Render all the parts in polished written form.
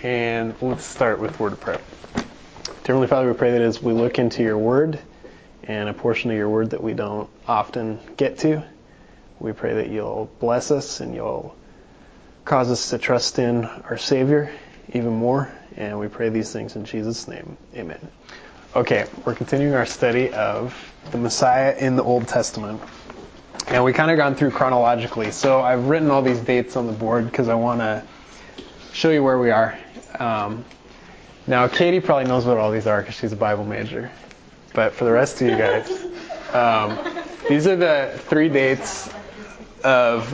And let's start with word of prayer. Dear Heavenly Father, we pray that as we look into your word and a portion of your word that we don't often get to, we pray that you'll bless us and you'll cause us to trust in our Savior even more. And we pray these things in Jesus' name. Amen. Okay, we're continuing our study of the Messiah in the Old Testament. And we kind of gone through chronologically. So I've written all these dates on the board because I want to show you where we are. Now, Katie probably knows what all these are because she's a Bible major. But for the rest of you guys, these are the three dates of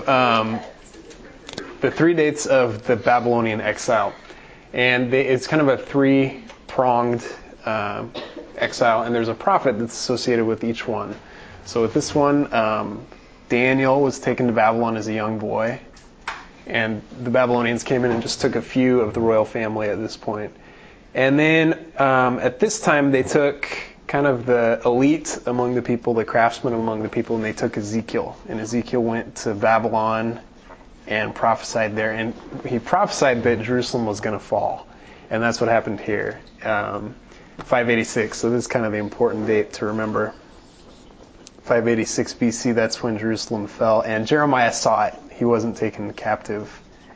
the Babylonian exile. And it's kind of a three-pronged exile, and there's a prophet that's associated with each one. So with this one, Daniel was taken to Babylon as a young boy, and the Babylonians came in and just took a few of the royal family at this point. And then at this time, they took kind of the elite among the people, the craftsmen among the people, and they took Ezekiel. And Ezekiel went to Babylon and prophesied there, and he prophesied that Jerusalem was going to fall. And that's what happened here. 586, so this is kind of the important date to remember. 586 BC, that's when Jerusalem fell. And Jeremiah saw it. He wasn't taken captive,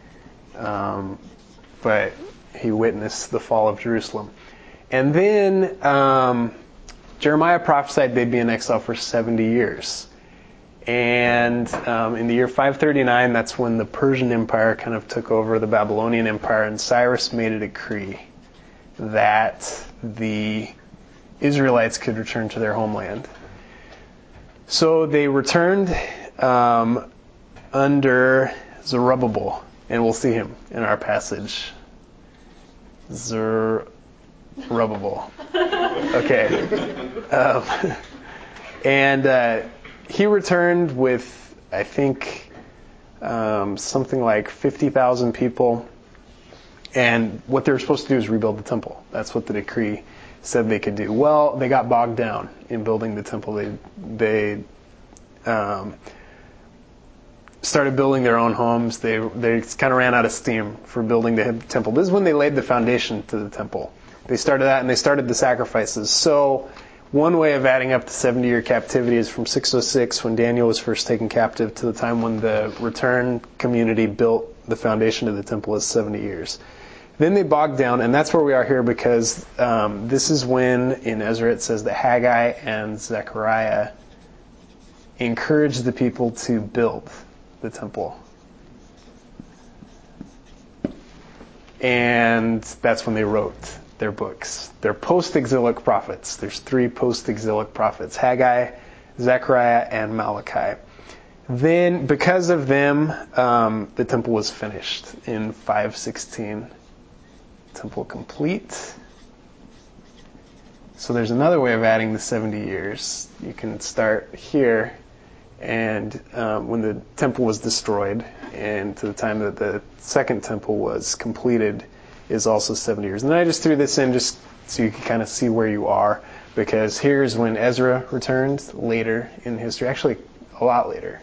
but he witnessed the fall of Jerusalem. And then Jeremiah prophesied they'd be in exile for 70 years. And in the year 539, that's when the Persian Empire kind of took over the Babylonian Empire, and Cyrus made a decree that the Israelites could return to their homeland. So they returned under Zerubbabel, and we'll see him in our passage. Zerubbabel. Okay. And he returned with, I think, something like 50,000 people. And what they were supposed to do is rebuild the temple. That's what the decree said they could do. Well, they got bogged down in building the temple. They started building their own homes. They kind of ran out of steam for building the temple. This is when they laid the foundation to the temple. They started that, and they started the sacrifices. So one way of adding up the 70-year captivity is from 606, when Daniel was first taken captive, to the time when the return community built the foundation of the temple, is 70 years. Then they bogged down, and that's where we are here, because this is when, in Ezra, it says that Haggai and Zechariah encouraged the people to build the temple. And that's when they wrote their books. They're post-exilic prophets. There's three post-exilic prophets: Haggai, Zechariah, and Malachi. Then, because of them, the temple was finished in 516. Temple complete. So there's another way of adding the 70 years. You can start here, and when the temple was destroyed, and to the time that the second temple was completed, is also 70 years. And then I just threw this in just so you can kind of see where you are, because here's when Ezra returned later in history, actually a lot later.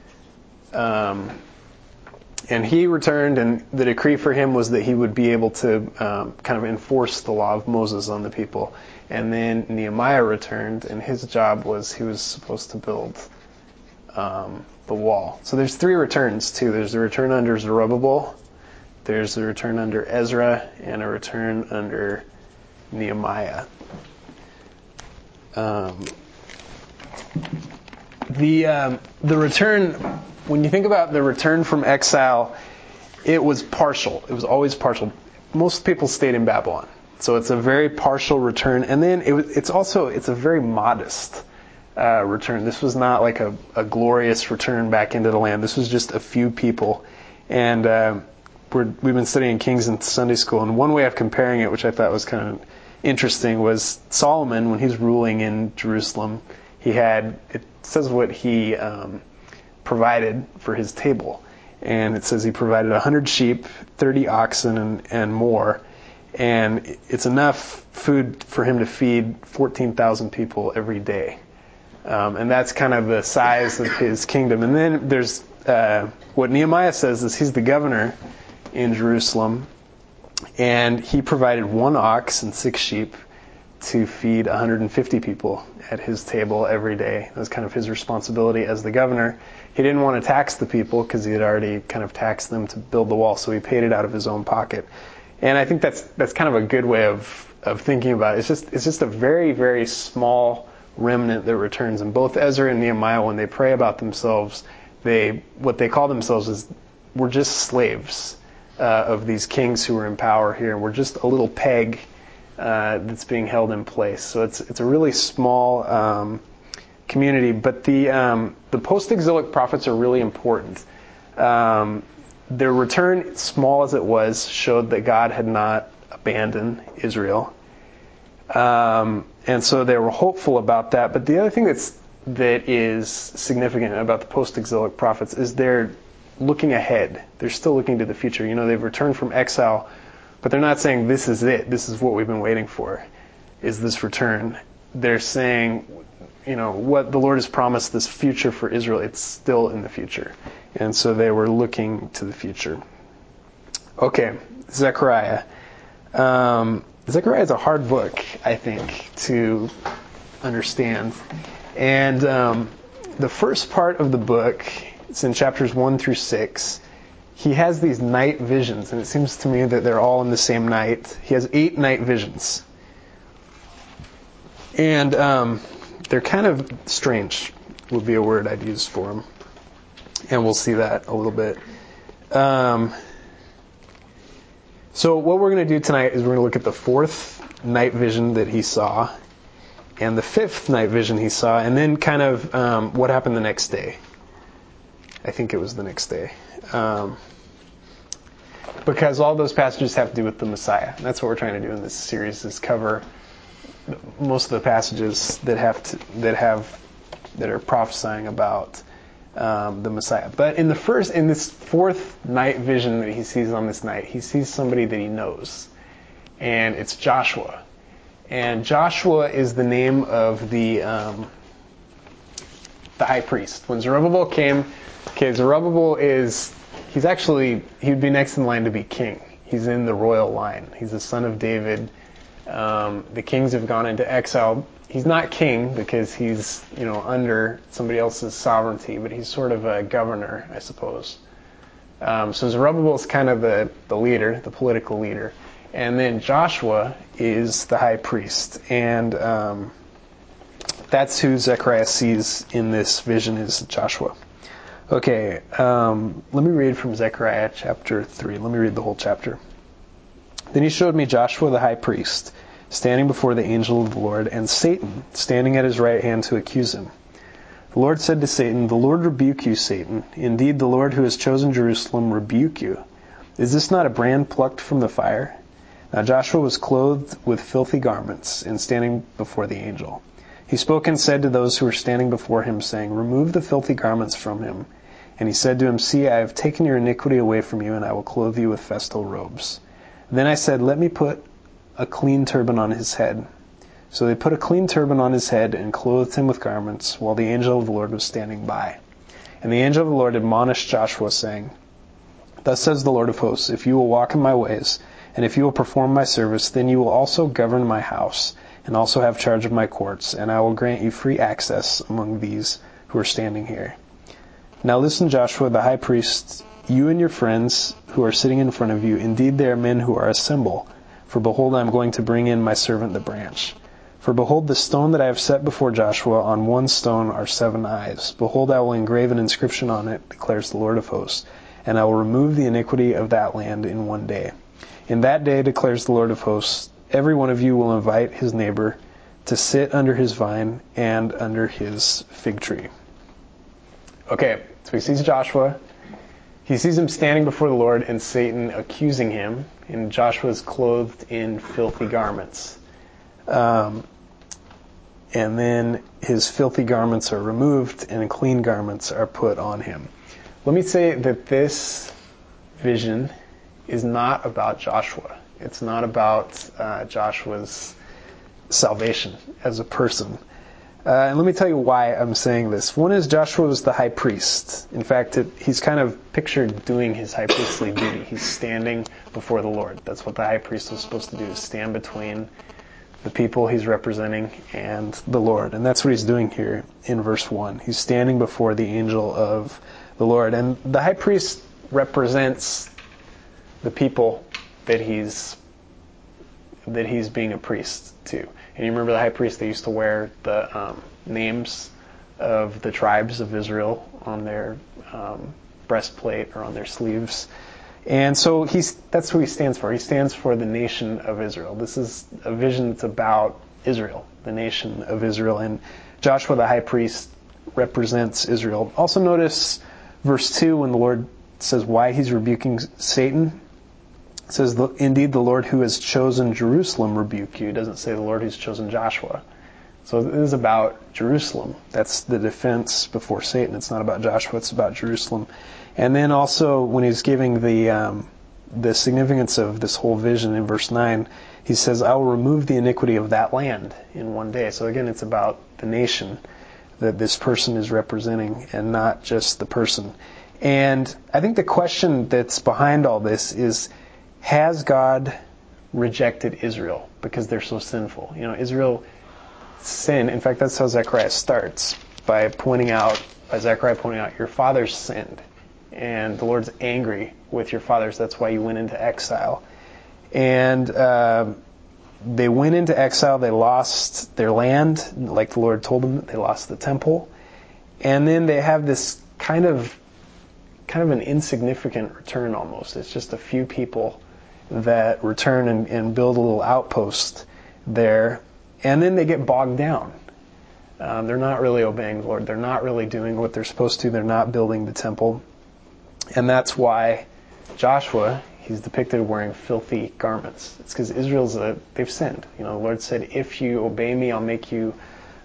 And he returned, and the decree for him was that he would be able to kind of enforce the law of Moses on the people. And then Nehemiah returned, and his job was he was supposed to build the wall. So there's three returns, too. There's the return under Zerubbabel, there's a return under Ezra, and a return under Nehemiah. The return, when you think about the return from exile, it was partial. It was always partial. Most people stayed in Babylon. So it's a very partial return. And then it's a very modest return. This was not like a glorious return back into the land. This was just a few people. And we've been studying Kings in Sunday school, and one way of comparing it, which I thought was kind of interesting, was Solomon, when he's ruling in Jerusalem, it says what he provided for his table. And it says he provided 100 sheep, 30 oxen, and more. And it's enough food for him to feed 14,000 people every day. And that's kind of the size of his kingdom. And then there's what Nehemiah says is he's the governor in Jerusalem. And he provided 1 ox and 6 sheep to feed 150 people at his table every day. That was kind of his responsibility as the governor. He didn't want to tax the people because he had already kind of taxed them to build the wall, so he paid it out of his own pocket. And I think that's kind of a good way of thinking about it. It's just a very, very small remnant that returns. And both Ezra and Nehemiah, when they pray about themselves, what they call themselves is, we're just slaves of these kings who are in power here, and we're just a little peg that's being held in place. So it's a really small community, but the post-exilic prophets are really important. Their return, small as it was, showed that God had not abandoned Israel, and so they were hopeful about that. But the other thing that is significant about the post-exilic prophets is they're looking ahead. They're still looking to the future. They've returned from exile, but they're not saying this is it. This is what we've been waiting for, is this return. They're saying, what the Lord has promised, this future for Israel, it's still in the future. And so they were looking to the future. Okay, Zechariah. Zechariah is a hard book, I think, to understand. And the first part of the book, it's in chapters 1 through 6. He has these night visions, and it seems to me that they're all in the same night. He has 8 night visions. And they're kind of strange, would be a word I'd use for them. And we'll see that a little bit. So what we're going to do tonight is we're going to look at the 4th night vision that he saw, and the 5th night vision he saw, and then kind of what happened the next day. I think it was the next day. Because all those passages have to do with the Messiah. And that's what we're trying to do in this series, is cover most of the passages that are prophesying about the Messiah. But in this 4th night vision that he sees on this night, he sees somebody that he knows. And it's Joshua. And Joshua is the name of the high priest. When Zerubbabel came, Zerubbabel he'd be next in line to be king. He's in the royal line. He's the son of David. The kings have gone into exile. He's not king because he's, under somebody else's sovereignty, but he's sort of a governor, I suppose. So Zerubbabel is kind of the leader, the political leader. And then Joshua is the high priest. And that's who Zechariah sees in this vision, is Joshua. Okay, let me read from Zechariah chapter 3. Let me read the whole chapter. Then he showed me Joshua the high priest, standing before the angel of the Lord, and Satan standing at his right hand to accuse him. The Lord said to Satan, "The Lord rebuke you, Satan. Indeed, the Lord who has chosen Jerusalem rebuke you. Is this not a brand plucked from the fire?" Now Joshua was clothed with filthy garments, and standing before the angel. He spoke and said to those who were standing before him, saying, "Remove the filthy garments from him." And he said to him, "See, I have taken your iniquity away from you, and I will clothe you with festal robes." Then I said, "Let me put a clean turban on his head." So they put a clean turban on his head and clothed him with garments, while the angel of the Lord was standing by. And the angel of the Lord admonished Joshua, saying, "Thus says the Lord of hosts, if you will walk in my ways, and if you will perform my service, then you will also govern my house, and also have charge of my courts, and I will grant you free access among these who are standing here. Now listen, Joshua, the high priest, you and your friends who are sitting in front of you, indeed they are men who are a symbol. For behold, I am going to bring in my servant the branch. For behold, the stone that I have set before Joshua, on one stone are 7 eyes. Behold, I will engrave an inscription on it, declares the Lord of hosts, and I will remove the iniquity of that land in one day. In that day, declares the Lord of hosts, every one of you will invite his neighbor to sit under his vine and under his fig tree." Okay, so he sees Joshua. He sees him standing before the Lord and Satan accusing him, and Joshua is clothed in filthy garments. And then his filthy garments are removed and clean garments are put on him. Let me say that this vision is not about Joshua. It's not about Joshua's salvation as a person. And let me tell you why I'm saying this. One is Joshua was the high priest. In fact, he's kind of pictured doing his high priestly duty. He's standing before the Lord. That's what the high priest was supposed to do, is stand between the people he's representing and the Lord. And that's what he's doing here in verse 1. He's standing before the angel of the Lord. And the high priest represents the people that he's being a priest to. And you remember the high priest, they used to wear the names of the tribes of Israel on their breastplate or on their sleeves. And so that's who he stands for. He stands for the nation of Israel. This is a vision that's about Israel, the nation of Israel. And Joshua the high priest represents Israel. Also notice verse 2 when the Lord says why he's rebuking Satan. It says, indeed, the Lord who has chosen Jerusalem rebuke you. It doesn't say the Lord who's chosen Joshua. So it is about Jerusalem. That's the defense before Satan. It's not about Joshua, it's about Jerusalem. And then also when he's giving the significance of this whole vision in verse 9, he says, I will remove the iniquity of that land in one day. So again, it's about the nation that this person is representing and not just the person. And I think the question that's behind all this is, has God rejected Israel because they're so sinful? Israel sinned. In fact, that's how Zechariah starts, by Zechariah pointing out, your fathers sinned, and the Lord's angry with your fathers. That's why you went into exile. And they went into exile. They lost their land, like the Lord told them. They lost the temple. And then they have this kind of an insignificant return almost. It's just a few people that return and build a little outpost there, and then they get bogged down. They're not really obeying the Lord. They're not really doing what they're supposed to. They're not building the temple. And that's why Joshua, he's depicted wearing filthy garments. It's because they've sinned. The Lord said, if you obey me, I'll make you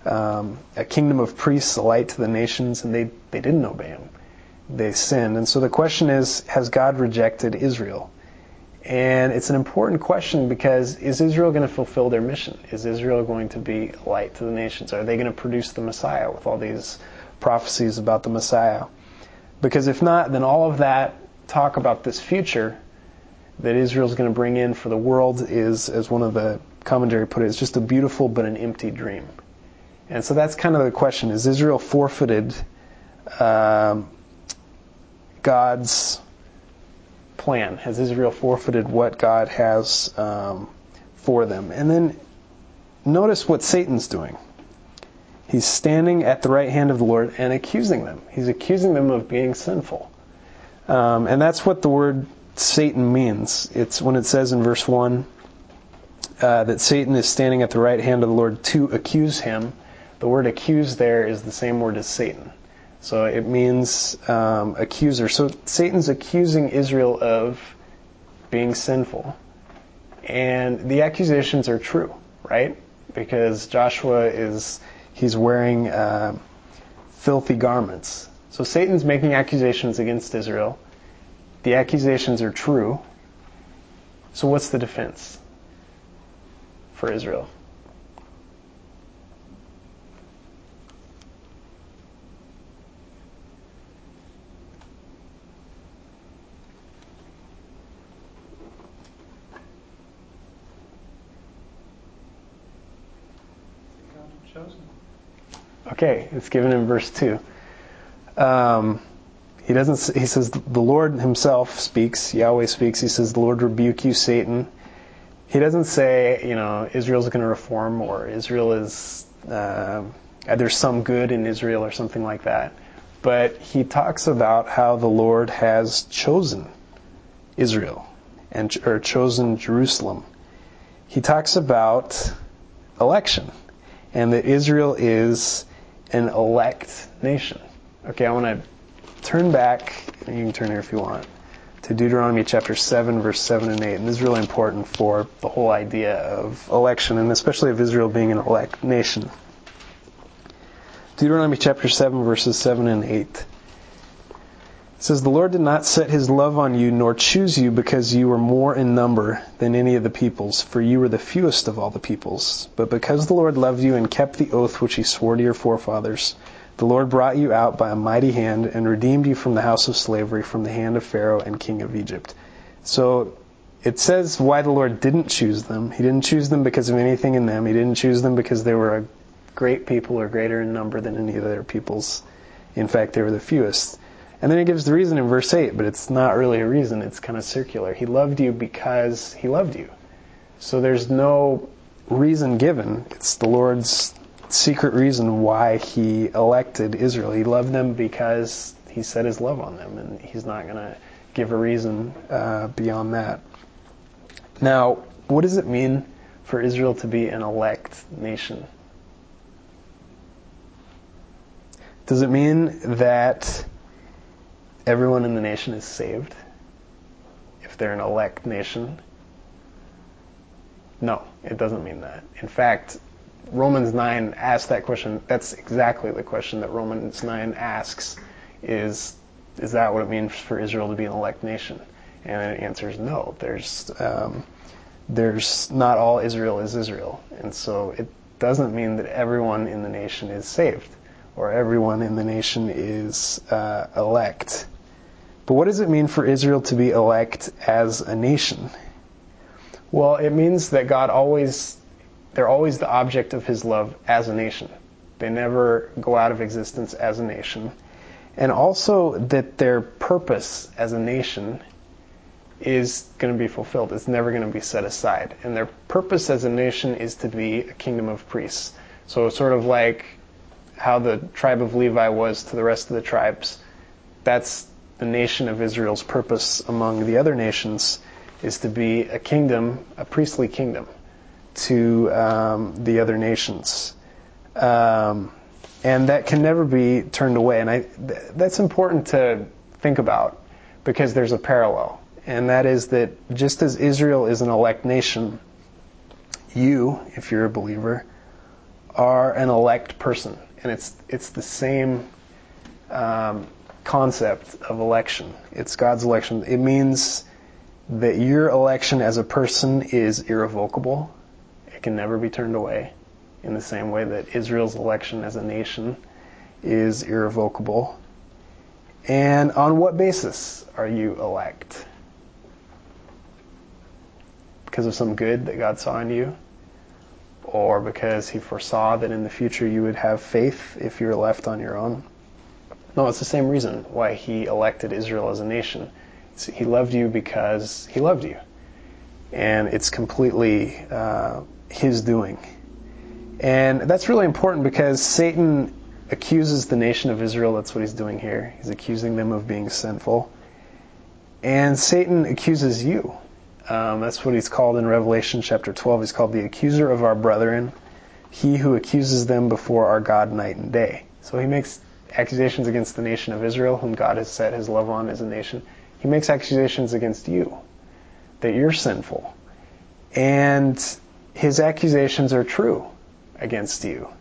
a kingdom of priests, a light to the nations, and they didn't obey him. They sinned. And so the question is, has God rejected Israel? And it's an important question because is Israel going to fulfill their mission? Is Israel going to be a light to the nations? Are they going to produce the Messiah with all these prophecies about the Messiah? Because if not, then all of that talk about this future that Israel's going to bring in for the world is, as one of the commentary put it, it's just a beautiful but an empty dream. And so that's kind of the question. Is Israel forfeited God's plan? Has Israel forfeited what God has for them? And then notice what Satan's doing. He's standing at the right hand of the Lord and accusing them. He's accusing them of being sinful. And that's what the word Satan means. It's when it says in verse 1 that Satan is standing at the right hand of the Lord to accuse him. The word accuse there is the same word as Satan. So it means accuser. So Satan's accusing Israel of being sinful. And the accusations are true, right? Because Joshua he's wearing filthy garments. So Satan's making accusations against Israel. The accusations are true. So what's the defense for Israel? Okay, it's given in verse 2. He says, the Lord himself speaks, Yahweh speaks, he says, the Lord rebuke you, Satan. He doesn't say, Israel's going to reform, or Israel is, there's some good in Israel or something like that. But he talks about how the Lord has chosen Israel, or chosen Jerusalem. He talks about election, and that Israel is an elect nation. Okay, I want to turn back, and you can turn here if you want, to Deuteronomy chapter 7, verse 7 and 8. And this is really important for the whole idea of election, and especially of Israel being an elect nation. Deuteronomy chapter 7, verses 7 and 8. It says, the Lord did not set his love on you, nor choose you because you were more in number than any of the peoples, for you were the fewest of all the peoples. But because the Lord loved you and kept the oath which he swore to your forefathers, the Lord brought you out by a mighty hand and redeemed you from the house of slavery, from the hand of Pharaoh and king of Egypt. So it says why the Lord didn't choose them. He didn't choose them because of anything in them. He didn't choose them because they were a great people or greater in number than any of their peoples. In fact, they were the fewest. And then he gives the reason in verse 8, but it's not really a reason. It's kind of circular. He loved you because he loved you. So there's no reason given. It's the Lord's secret reason why he elected Israel. He loved them because he set his love on them, and he's not going to give a reason beyond that. Now, what does it mean for Israel to be an elect nation? Does it mean that everyone in the nation is saved if they're an elect nation? No, it doesn't mean that. In fact, Romans 9 asks that question. That's exactly the question that Romans 9 asks, is that what it means for Israel to be an elect nation? And the answer is no. There's not all Israel is Israel. And so it doesn't mean that everyone in the nation is saved or everyone in the nation is elect. But what does it mean for Israel to be elect as a nation? Well, it means that they're always the object of his love as a nation. They never go out of existence as a nation. And also that their purpose as a nation is going to be fulfilled. It's never going to be set aside. And their purpose as a nation is to be a kingdom of priests. So sort of like how the tribe of Levi was to the rest of the tribes, that's the nation of Israel's purpose among the other nations, is to be a kingdom, a priestly kingdom, to the other nations. And that can never be turned away. And that's important to think about because there's a parallel. And that is that just as Israel is an elect nation, you, if you're a believer, are an elect person. And it's the same concept of election. It's God's election. It means that your election as a person is irrevocable. It can never be turned away, in the same way that Israel's election as a nation is irrevocable. And on what basis are you elect? Because of some good that God saw in you? Or because he foresaw that in the future you would have faith if you were left on your own? No, it's the same reason why he elected Israel as a nation. He loved you because he loved you. And it's completely his doing. And that's really important because Satan accuses the nation of Israel. That's what he's doing here. He's accusing them of being sinful. And Satan accuses you. That's what he's called in Revelation chapter 12. He's called the accuser of our brethren, he who accuses them before our God night and day. So he makes accusations against the nation of Israel, whom God has set his love on as a nation. He makes accusations against you, that you're sinful. And his accusations are true against you.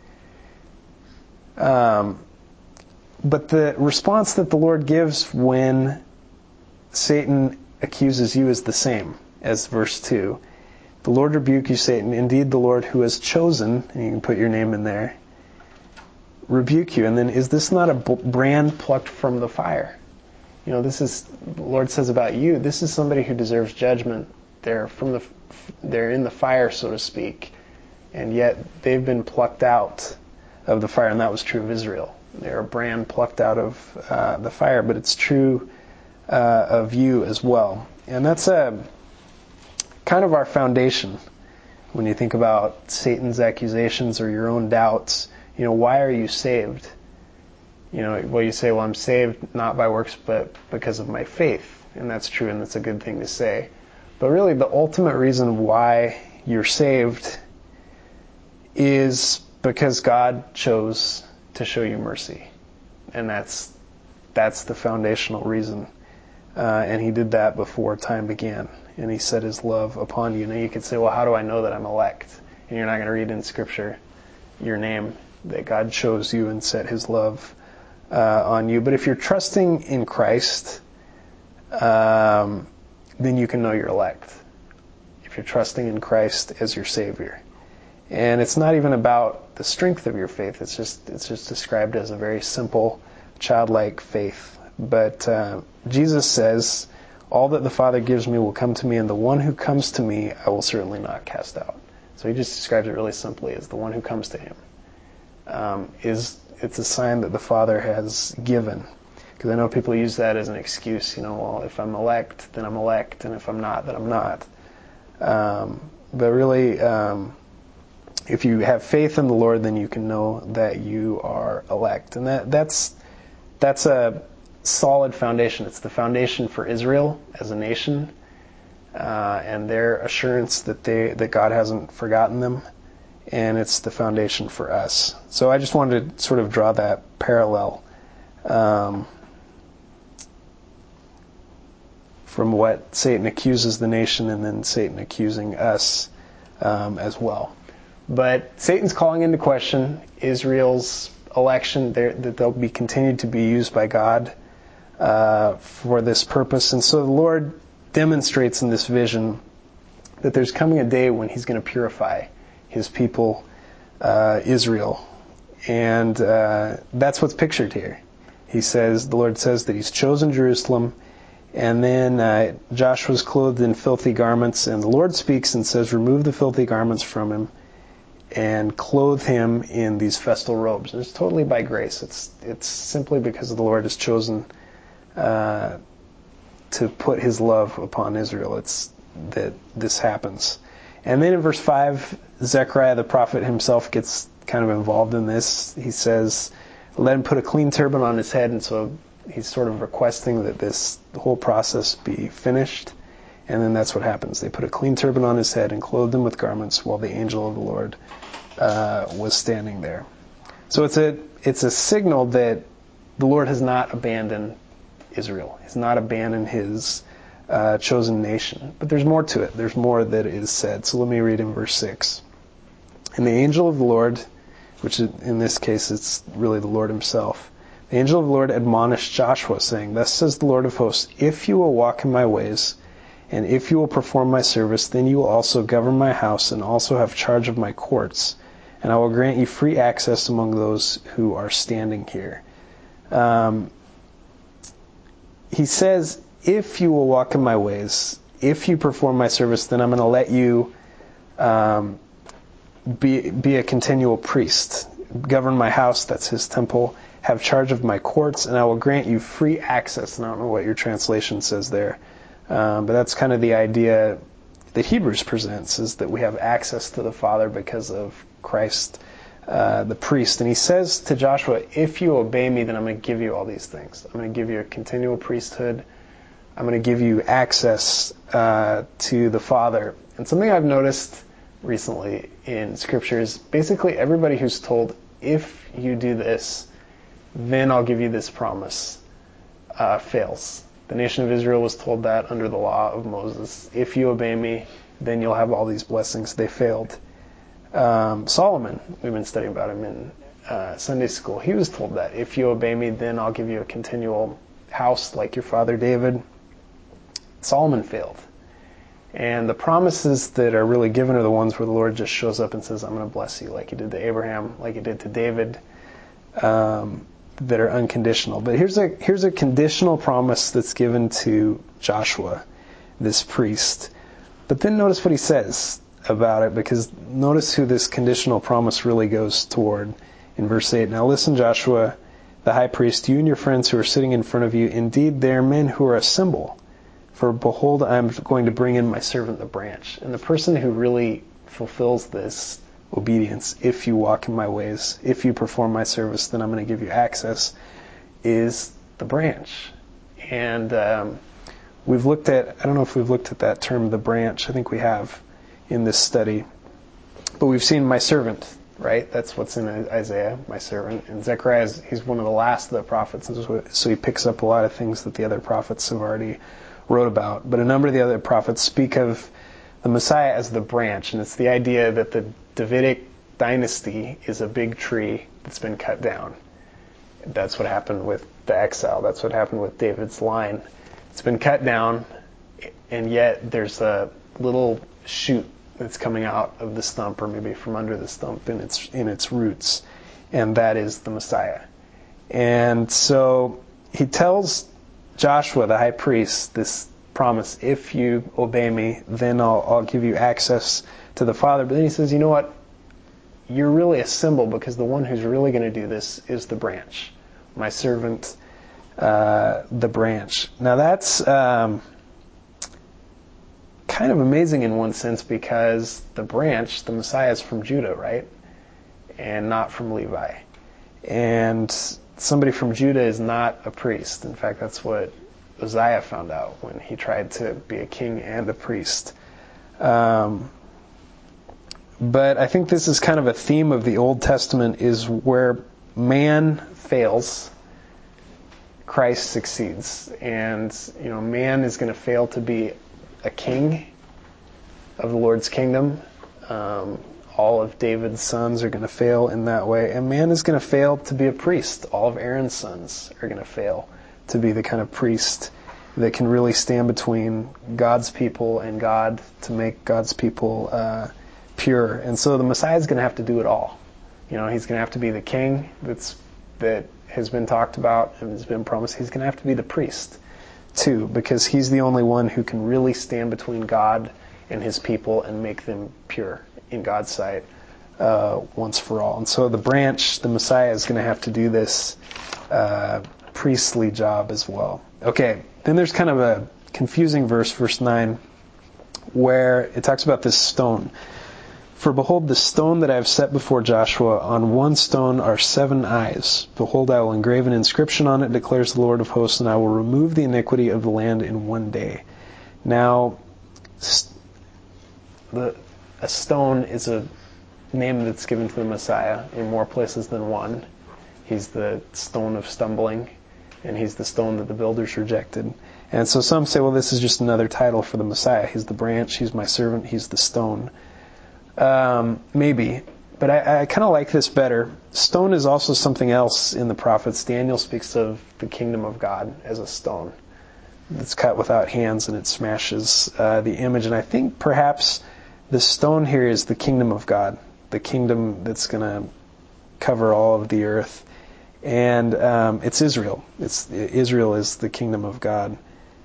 But the response that the Lord gives when Satan accuses you is the same as verse 2. The Lord rebuke you, Satan. Indeed, the Lord who has chosen, and you can put your name in there, rebuke you. And then, is this not a brand plucked from the fire? You know, the Lord says about you, this is somebody who deserves judgment. They're in the fire, so to speak, and yet they've been plucked out of the fire, and that was true of Israel. They're a brand plucked out of the fire, but it's true of you as well. And that's kind of our foundation when you think about Satan's accusations or your own doubts. You know, why are you saved? You know, well, you say, well, I'm saved not by works, but because of my faith. And that's true, and that's a good thing to say. But really, the ultimate reason why you're saved is because God chose to show you mercy. And that's the foundational reason. And he did that before time began. And he set his love upon you. Now you could say, well, how do I know that I'm elect? And you're not going to read in Scripture your name, that God chose you and set his love on you. But if you're trusting in Christ, then you can know you're elect. If you're trusting in Christ as your Savior. And it's not even about the strength of your faith. It's just described as a very simple, childlike faith. But Jesus says, all that the Father gives me will come to me, and the one who comes to me I will certainly not cast out. So he just describes it really simply as the one who comes to him. It's a sign that the Father has given. Because I know people use that as an excuse, well, if I'm elect, then I'm elect, and if I'm not, then I'm not. But really, if you have faith in the Lord, then you can know that you are elect. And that's a solid foundation. It's the foundation for Israel as a nation, and their assurance that God hasn't forgotten them. And it's the foundation for us. So I just wanted to sort of draw that parallel from what Satan accuses the nation and then Satan accusing us as well. But Satan's calling into question Israel's election, that they'll be continued to be used by God for this purpose. And so the Lord demonstrates in this vision that there's coming a day when he's going to purify his people, Israel. And that's what's pictured here. The Lord says that he's chosen Jerusalem, and then Joshua's clothed in filthy garments, and the Lord speaks and says, remove the filthy garments from him and clothe him in these festal robes. And it's totally by grace. It's simply because the Lord has chosen to put his love upon Israel. It's that this happens. And then in verse 5, Zechariah the prophet himself gets kind of involved in this. He says, let him put a clean turban on his head, and so he's sort of requesting that the whole process be finished. And then that's what happens. They put a clean turban on his head and clothed him with garments while the angel of the Lord was standing there. So it's a signal that the Lord has not abandoned Israel. He's not abandoned his chosen nation. But there's more to it. There's more that is said. So let me read in verse 6. And the angel of the Lord, which in this case it's really the Lord himself, the angel of the Lord admonished Joshua, saying, thus says the Lord of hosts, if you will walk in my ways, and if you will perform my service, then you will also govern my house and also have charge of my courts, and I will grant you free access among those who are standing here. He says, if you will walk in my ways, if you perform my service, then I'm going to let you be a continual priest, govern my house, that's his temple, have charge of my courts, and I will grant you free access. And I don't know what your translation says there, but that's kind of the idea that Hebrews presents, is that we have access to the Father because of Christ, the priest. And he says to Joshua, if you obey me, then I'm going to give you all these things. I'm going to give you a continual priesthood. I'm going to give you access to the Father. And something I've noticed recently in Scripture is basically everybody who's told, if you do this, then I'll give you this promise, fails. The nation of Israel was told that under the law of Moses. If you obey me, then you'll have all these blessings. They failed. Solomon, we've been studying about him in Sunday school. He was told that. If you obey me, then I'll give you a continual house like your father David. Solomon failed. And the promises that are really given are the ones where the Lord just shows up and says, I'm going to bless you, like he did to Abraham, like he did to David, that are unconditional. But here's a conditional promise that's given to Joshua, this priest. But then notice what he says about it, because notice who this conditional promise really goes toward in verse 8. Now listen, Joshua, the high priest, you and your friends who are sitting in front of you, indeed they are men who are a symbol. For behold, I am going to bring in my servant the branch. And the person who really fulfills this obedience, if you walk in my ways, if you perform my service, then I'm going to give you access, is the branch. And we've looked at, I don't know if we've looked at that term, the branch. I think we have in this study. But we've seen my servant, right? That's what's in Isaiah, my servant. And Zechariah, he's one of the last of the prophets, so he picks up a lot of things that the other prophets have already wrote about. But a number of the other prophets speak of the Messiah as the branch, and it's the idea that the Davidic dynasty is a big tree that's been cut down. That's what happened with the exile. That's what happened with David's line. It's been cut down, and yet there's a little shoot that's coming out of the stump, or maybe from under the stump in its roots, and that is the Messiah. And so he tells Joshua, the high priest, this promise: if you obey me, then I'll give you access to the Father. But then he says, you know what? You're really a symbol, because the one who's really going to do this is the branch, my servant, the branch. Now that's kind of amazing in one sense, because the branch, the Messiah, is from Judah, right? And not from Levi. And somebody from Judah is not a priest. In fact, that's what Uzziah found out when he tried to be a king and a priest. But I think this is kind of a theme of the Old Testament, is where man fails, Christ succeeds. And, man is going to fail to be a king of the Lord's kingdom. All of David's sons are going to fail in that way. And man is going to fail to be a priest. All of Aaron's sons are going to fail to be the kind of priest that can really stand between God's people and God, to make God's people pure. And so the Messiah is going to have to do it all. He's going to have to be the king that has been talked about and has been promised. He's going to have to be the priest too, because he's the only one who can really stand between God and his people and make them pure in God's sight once for all. And so the branch, the Messiah, is going to have to do this priestly job as well. Okay, then there's kind of a confusing verse 9, where it talks about this stone. For behold, the stone that I have set before Joshua, on one stone are 7 eyes. Behold, I will engrave an inscription on it, declares the Lord of hosts, and I will remove the iniquity of the land in one day. Now, a stone is a name that's given to the Messiah in more places than one. He's the stone of stumbling, and he's the stone that the builders rejected. And so some say, well, this is just another title for the Messiah. He's the branch, he's my servant, he's the stone. Maybe, but I kind of like this better. Stone is also something else in the prophets. Daniel speaks of the kingdom of God as a stone that's cut without hands, and it smashes the image. And I think perhaps the stone here is the kingdom of God, the kingdom that's going to cover all of the earth. And it's Israel. Israel is the kingdom of God.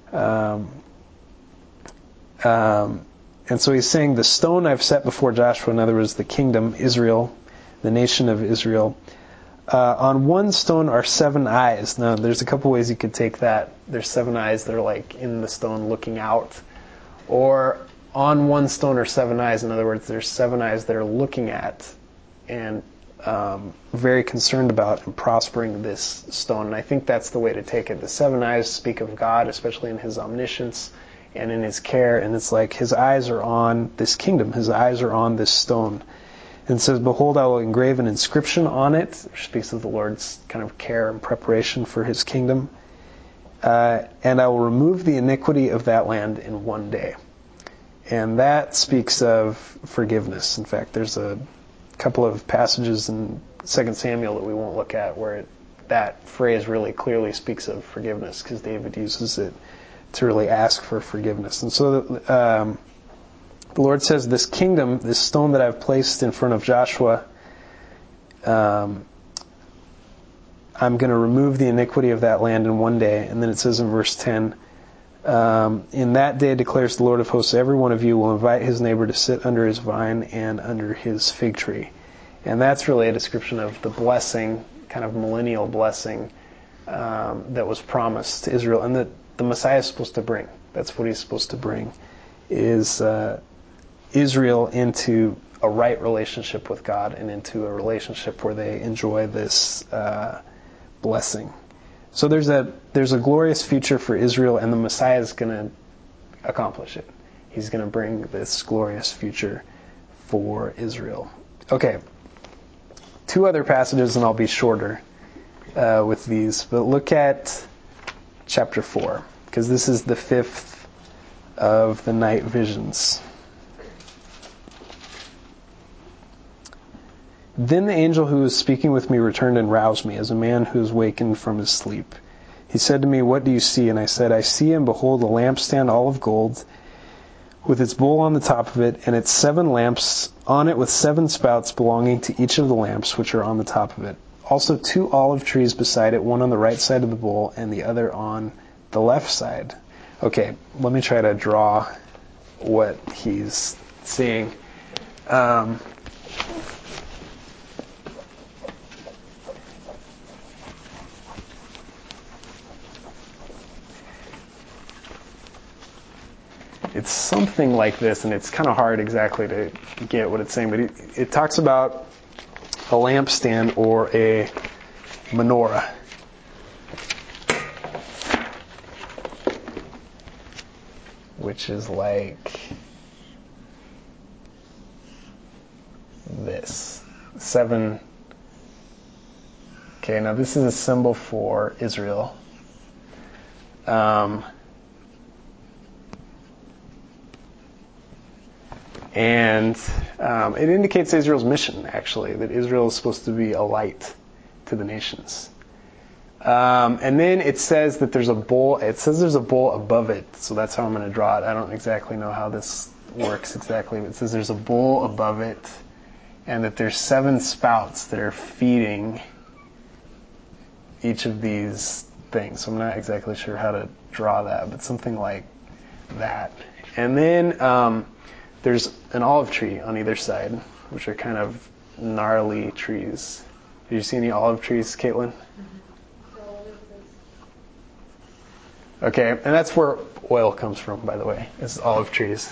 And so he's saying, the stone I've set before Joshua, in other words, the kingdom, Israel, the nation of Israel, on one stone are 7 eyes. Now, there's a couple ways you could take that. There's 7 eyes that are like in the stone looking out. Or on one stone are 7 eyes. In other words, there's 7 eyes that are looking at and very concerned about and prospering this stone. And I think that's the way to take it. The 7 eyes speak of God, especially in his omniscience and in his care, and it's like his eyes are on this kingdom. His eyes are on this stone. And it says, behold, I will engrave an inscription on it, which speaks of the Lord's kind of care and preparation for his kingdom. And I will remove the iniquity of that land in one day. And that speaks of forgiveness. In fact, there's a couple of passages in 2 Samuel that we won't look at where that phrase really clearly speaks of forgiveness, because David uses it to really ask for forgiveness. And so the Lord says, this kingdom, this stone that I've placed in front of Joshua, I'm going to remove the iniquity of that land in one day. And then it says in verse 10, in that day, declares the Lord of hosts, every one of you will invite his neighbor to sit under his vine and under his fig tree. And that's really a description of the blessing, kind of millennial blessing, that was promised to Israel, and that the Messiah is supposed to bring. That's what he's supposed to bring, is Israel into a right relationship with God and into a relationship where they enjoy this blessing. So there's a glorious future for Israel, and the Messiah is going to accomplish it. He's going to bring this glorious future for Israel. Okay, 2 other passages, and I'll be shorter with these. But look at chapter 4, because this is the 5th of the night visions. Then the angel who was speaking with me returned and roused me, as a man who is wakened from his sleep. He said to me, "What do you see?" And I said, "I see and behold a lampstand all of gold, with its bowl on the top of it, and its 7 lamps on it with 7 spouts belonging to each of the lamps which are on the top of it. Also 2 olive trees beside it, one on the right side of the bowl and the other on the left side." Okay, let me try to draw what he's seeing. It's something like this, and it's kind of hard exactly to get what it's saying, but it talks about a lampstand or a menorah. Which is like this. 7. Okay, now this is a symbol for Israel. And it indicates Israel's mission, actually, that Israel is supposed to be a light to the nations. And then it says that there's a bowl. It says there's a bowl above it, so that's how I'm going to draw it. I don't exactly know how this works exactly, but it says there's a bowl above it, and that there's 7 spouts that are feeding each of these things. So I'm not exactly sure how to draw that, but something like that. And then there's an olive tree on either side, which are kind of gnarly trees. Did you see any olive trees, Caitlin? Okay, and that's where oil comes from, by the way, is olive trees.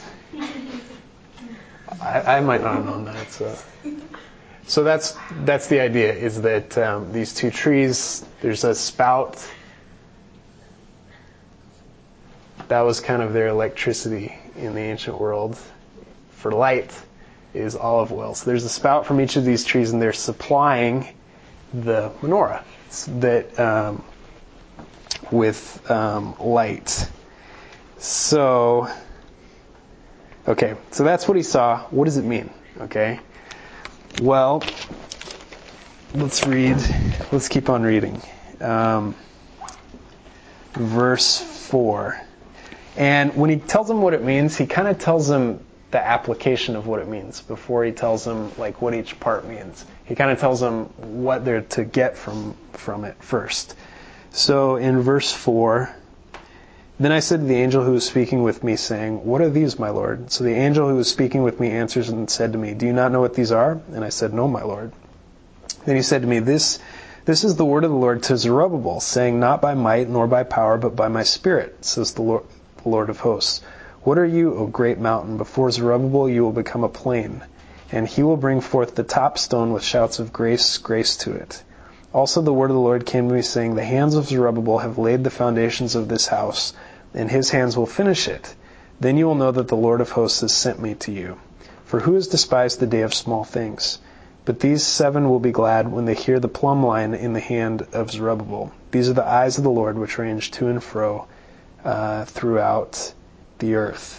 I might not have known that. So that's the idea, is that these 2 trees, there's a spout. That was kind of their electricity in the ancient world. For light is olive oil. So there's a spout from each of these trees, and they're supplying the menorah that with light. So, okay, so that's what he saw. What does it mean? Okay, well, let's keep on reading. Verse 4. And when he tells them what it means, he kind of tells them the application of what it means before he tells them like what each part means. He kind of tells them what they're to get from it first. So in verse 4, then I said to the angel who was speaking with me, saying, "What are these, my Lord?" So the angel who was speaking with me answers and said to me, "Do you not know what these are?" And I said, "No, my Lord." Then he said to me, This is the word of the Lord to Zerubbabel, saying, "Not by might nor by power, but by my Spirit, says the Lord of hosts. What are you, O great mountain? Before Zerubbabel you will become a plain, and he will bring forth the top stone with shouts of grace, grace to it." Also the word of the Lord came to me, saying, "The hands of Zerubbabel have laid the foundations of this house, and his hands will finish it. Then you will know that the Lord of hosts has sent me to you. For who has despised the day of small things? But these 7 will be glad when they hear the plumb line in the hand of Zerubbabel. These are the eyes of the Lord which range to and fro throughout the earth."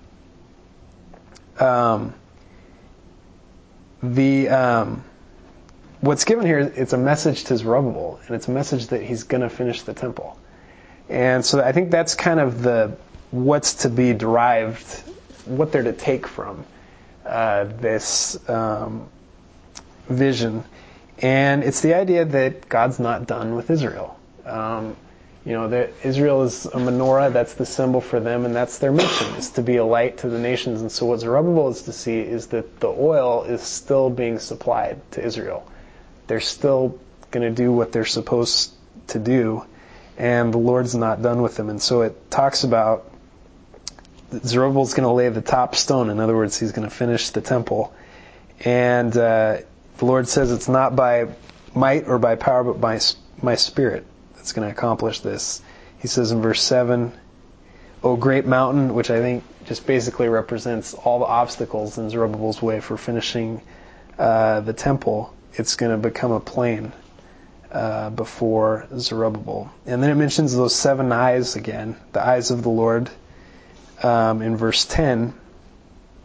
What's given here, it's a message to Zerubbabel, and it's a message that he's going to finish the temple. And so I think that's kind of what's to be derived, what they're to take from this vision. And it's the idea that God's not done with Israel. That Israel is a menorah, that's the symbol for them, and that's their mission, is to be a light to the nations. And so what Zerubbabel is to see is that the oil is still being supplied to Israel. They're still going to do what they're supposed to do, and the Lord's not done with them. And so it talks about Zerubbabel's going to lay the top stone. In other words, he's going to finish the temple. And the Lord says it's not by might or by power, but by my Spirit that's going to accomplish this. He says in verse 7, "O great mountain," which I think just basically represents all the obstacles in Zerubbabel's way for finishing the temple, it's going to become a plain before Zerubbabel. And then it mentions those 7 eyes again, the eyes of the Lord, in verse 10.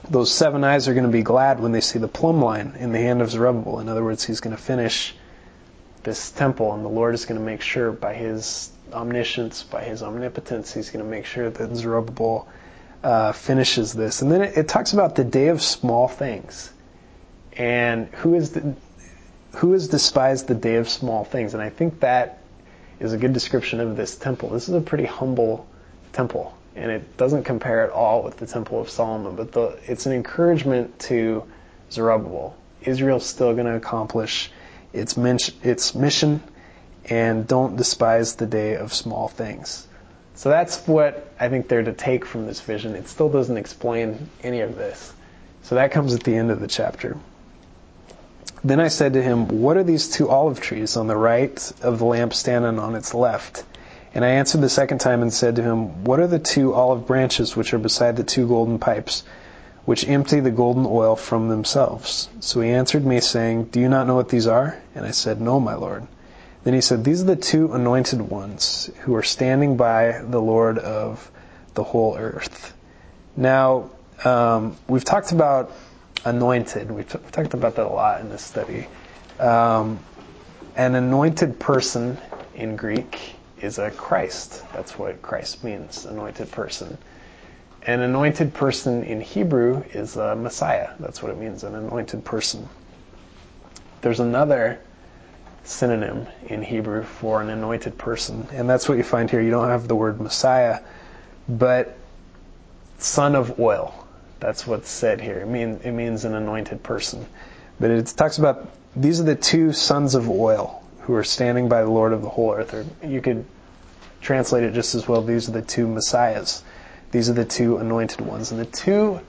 those 7 eyes are going to be glad when they see the plumb line in the hand of Zerubbabel. In other words, he's going to finish this temple, and the Lord is going to make sure by his omniscience, by his omnipotence, he's going to make sure that Zerubbabel finishes this. And then it talks about the day of small things. And who has despised the day of small things? And I think that is a good description of this temple. This is a pretty humble temple, and it doesn't compare at all with the Temple of Solomon, but it's an encouragement to Zerubbabel. Israel's still going to accomplish its mission, and don't despise the day of small things. So that's what I think they're to take from this vision. It still doesn't explain any of this. So that comes at the end of the chapter. Then I said to him, what are these 2 olive trees on the right of the lampstand and on its left? And I answered the second time and said to him, what are the 2 olive branches which are beside the 2 golden pipes, which empty the golden oil from themselves? So he answered me, saying, do you not know what these are? And I said, no, my Lord. Then he said, these are the 2 anointed ones who are standing by the Lord of the whole earth. Now, we've talked about anointed. We've talked about that a lot in this study. An anointed person in Greek is a Christ. That's what Christ means, anointed person. An anointed person in Hebrew is a Messiah. That's what it means, an anointed person. There's another synonym in Hebrew for an anointed person, and that's what you find here. You don't have the word Messiah, but son of oil. That's what's said here. It means an anointed person. But it talks about these are the 2 sons of oil who are standing by the Lord of the whole earth. Or you could translate it just as well. These are the 2 messiahs. These are the 2 anointed ones. And the two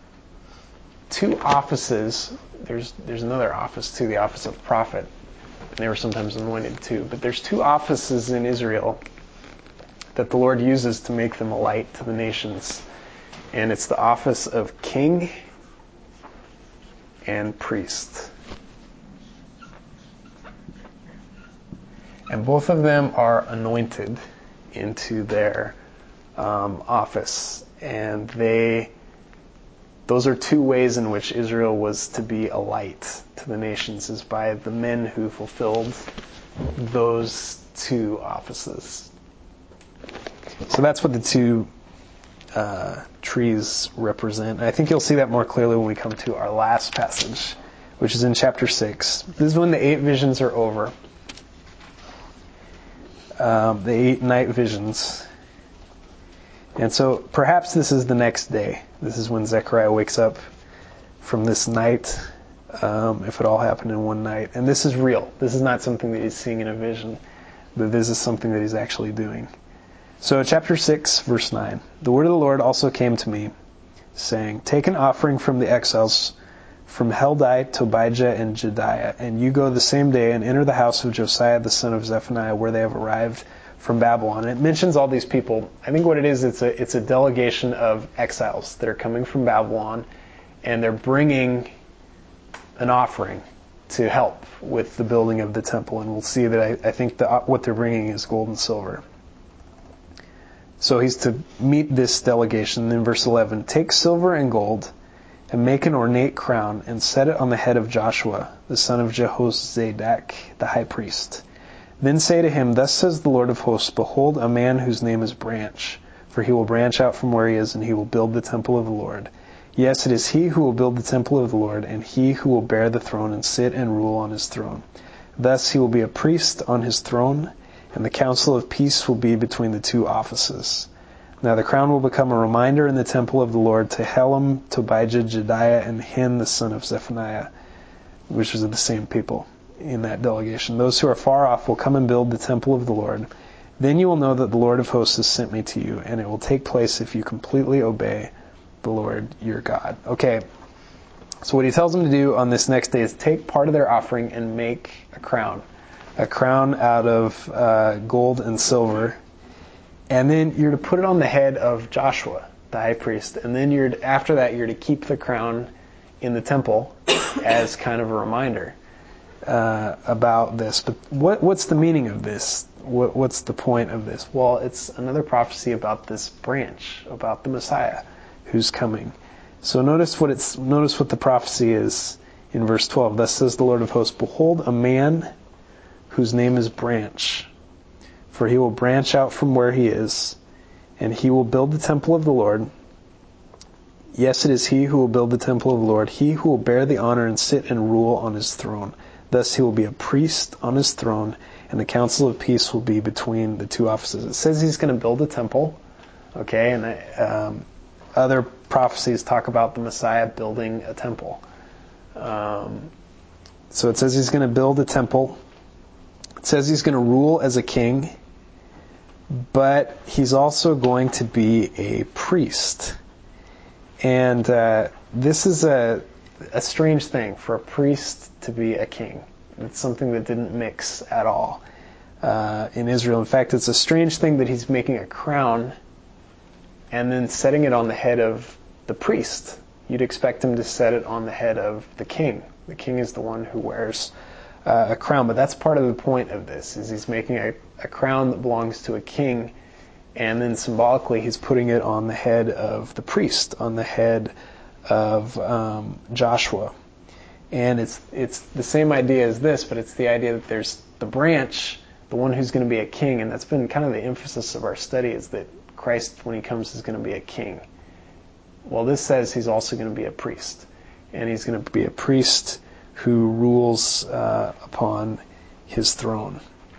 offices, there's another office too, the office of prophet. And they were sometimes anointed too. But there's 2 offices in Israel that the Lord uses to make them a light to the nations. And it's the office of king and priest. And both of them are anointed into their office. And those are 2 ways in which Israel was to be a light to the nations, is by the men who fulfilled those 2 offices. So that's what the 2 trees represent. I think you'll see that more clearly when we come to our last passage, which is in chapter 6. This is when the 8 visions are over. The 8 night visions. And so perhaps this is the next day. This is when Zechariah wakes up from this night, if it all happened in one night. And this is real. This is not something that he's seeing in a vision, but this is something that he's actually doing. So chapter 6, verse 9. The word of the Lord also came to me, saying, take an offering from the exiles from Heldai, Tobijah, and Jedaiah, and you go the same day and enter the house of Josiah the son of Zephaniah, where they have arrived from Babylon. And it mentions all these people. I think what it is, it's a delegation of exiles that are coming from Babylon, and they're bringing an offering to help with the building of the temple. And we'll see that I think what they're bringing is gold and silver. So he's to meet this delegation. In verse 11, take silver and gold and make an ornate crown and set it on the head of Joshua, the son of Jehozadak, the high priest. Then say to him, thus says the Lord of hosts, behold, a man whose name is Branch, for he will branch out from where he is, and he will build the temple of the Lord. Yes, it is he who will build the temple of the Lord, and he who will bear the throne and sit and rule on his throne. Thus he will be a priest on his throne, and the council of peace will be between the 2 offices. Now the crown will become a reminder in the temple of the Lord to Helam, Tobijah, Jedaiah, and Hin, the son of Zephaniah, which was the same people in that delegation. Those who are far off will come and build the temple of the Lord. Then you will know that the Lord of hosts has sent me to you, and it will take place if you completely obey the Lord your God. Okay, so what he tells them to do on this next day is take part of their offering and make a crown out of gold and silver. And then you're to put it on the head of Joshua, the high priest. And then after that, you're to keep the crown in the temple as kind of a reminder about this. But what's the meaning of this? What's the point of this? Well, it's another prophecy about this branch, about the Messiah who's coming. So notice what the prophecy is in verse 12. Thus says the Lord of hosts, behold, a man whose name is Branch, for he will branch out from where he is, and he will build the temple of the Lord. Yes, it is he who will build the temple of the Lord, he who will bear the honor and sit and rule on his throne. Thus he will be a priest on his throne, and the council of peace will be between the two offices. It says he's going to build a temple, okay, and other prophecies talk about the Messiah building a temple. So it says he's going to build a temple. It says he's going to rule as a king, but he's also going to be a priest. And this is a strange thing for a priest to be a king. It's something that didn't mix at all in Israel. In fact, it's a strange thing that he's making a crown and then setting it on the head of the priest. You'd expect him to set it on the head of the king. The king is the one who wears a crown, but that's part of the point of this, is he's making a crown that belongs to a king, and then symbolically he's putting it on the head of the priest, on the head of Joshua. And it's the same idea as this, but it's the idea that there's the branch, the one who's going to be a king, and that's been kind of the emphasis of our study, is that Christ, when he comes, is going to be a king. Well, this says he's also going to be a priest, and he's going to be a priest who rules upon his throne.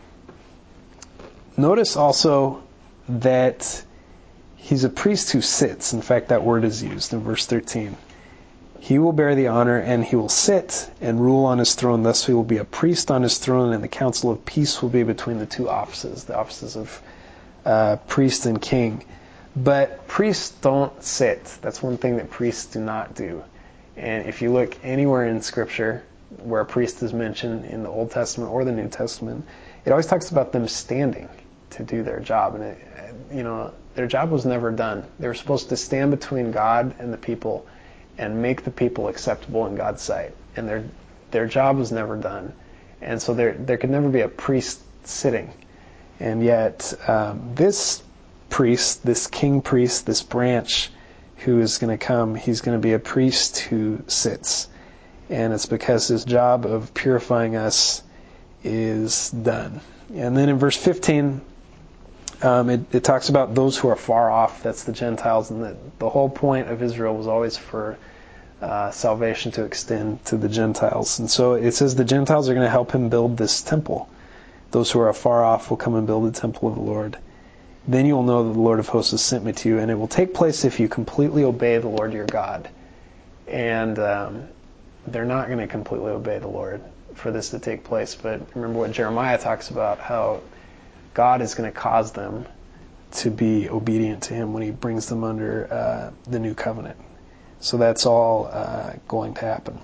Notice also that he's a priest who sits. In fact, that word is used in verse 13. He will bear the honor, and he will sit and rule on his throne. Thus he will be a priest on his throne, and the council of peace will be between the two offices, the offices of priest and king. But priests don't sit. That's one thing that priests do not do. And if you look anywhere in Scripture where a priest is mentioned in the Old Testament or the New Testament, it always talks about them standing to do their job. And their job was never done. They were supposed to stand between God and the people and make the people acceptable in God's sight. And their job was never done. And so there could never be a priest sitting. And yet this priest, this king priest, this branch who is going to come, he's going to be a priest who sits. And it's because his job of purifying us is done. And then in verse 15, it talks about those who are far off. That's the Gentiles. And the whole point of Israel was always for salvation to extend to the Gentiles. And so it says the Gentiles are going to help him build this temple. Those who are far off will come and build the temple of the Lord. Then you will know that the Lord of hosts has sent me to you, and it will take place if you completely obey the Lord your God. And they're not going to completely obey the Lord for this to take place. But remember what Jeremiah talks about, how God is going to cause them to be obedient to him when he brings them under the new covenant. So that's all going to happen.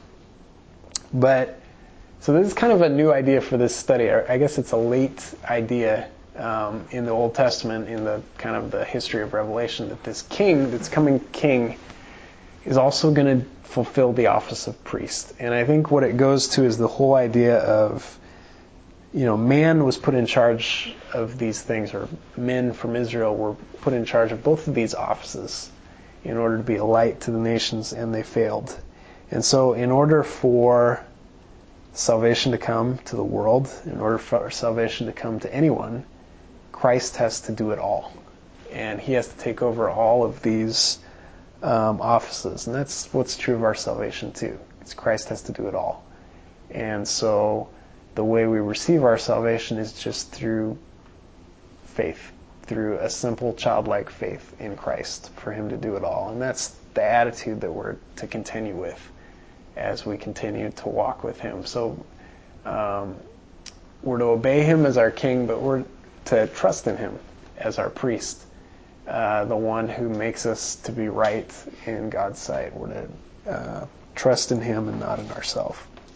So this is kind of a new idea for this study. I guess it's a late idea in the Old Testament, in the kind of the history of Revelation, that this king, that's coming king, is also going to fulfill the office of priest. And I think what it goes to is the whole idea of, man was put in charge of these things, or men from Israel were put in charge of both of these offices in order to be a light to the nations, and they failed. And so in order for salvation to come to the world, in order for salvation to come to anyone, Christ has to do it all. And he has to take over all of these offices. And that's what's true of our salvation too. It's Christ has to do it all. And so the way we receive our salvation is just through faith, through a simple childlike faith in Christ for him to do it all. And that's the attitude that we're to continue with as we continue to walk with him. So we're to obey him as our king, but we're to trust in him as our priest, the one who makes us to be right in God's sight. We're to trust in him and not in ourselves.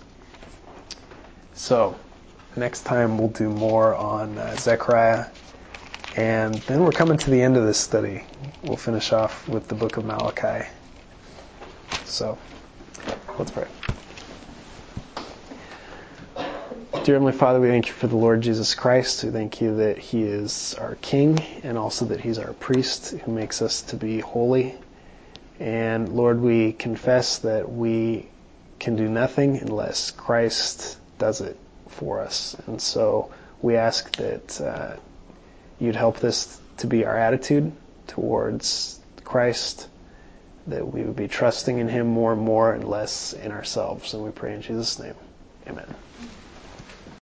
So next time we'll do more on Zechariah, and then we're coming to the end of this study. We'll finish off with the book of Malachi. So let's pray. Dear Heavenly Father, we thank you for the Lord Jesus Christ. We thank you that he is our King, and also that he's our priest who makes us to be holy. And Lord, we confess that we can do nothing unless Christ does it for us. And so we ask that you'd help this to be our attitude towards Christ, that we would be trusting in him more and more and less in ourselves. And we pray in Jesus' name. Amen.